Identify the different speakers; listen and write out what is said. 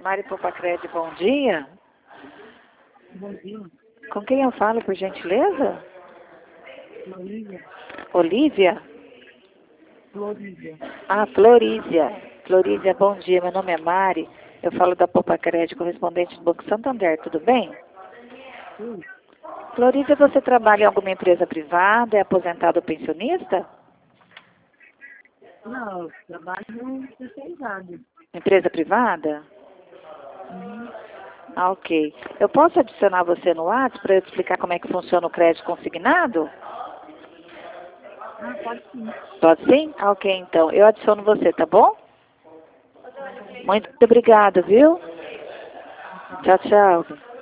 Speaker 1: Mari Popacred, bom dia.
Speaker 2: Bom dia.
Speaker 1: Com quem eu falo, por gentileza?
Speaker 2: Olívia.
Speaker 1: Olívia?
Speaker 2: Florídia.
Speaker 1: Ah, Florísia. Florísia, bom dia. Meu nome é Mari. Eu falo da Popacred, correspondente do Banco Santander. Tudo bem?
Speaker 2: Sim.
Speaker 1: Florísia, você trabalha em alguma empresa privada? É aposentado ou pensionista?
Speaker 2: Não, trabalho terceirizado.
Speaker 1: Empresa privada?
Speaker 2: Uhum.
Speaker 1: Ah, ok. Eu posso adicionar você no WhatsApp para eu te explicar como é que funciona o crédito consignado?
Speaker 2: Ah, pode sim.
Speaker 1: Pode sim? Ah, ok, então. Eu adiciono você, tá bom? Muito obrigada, viu? Tchau, tchau.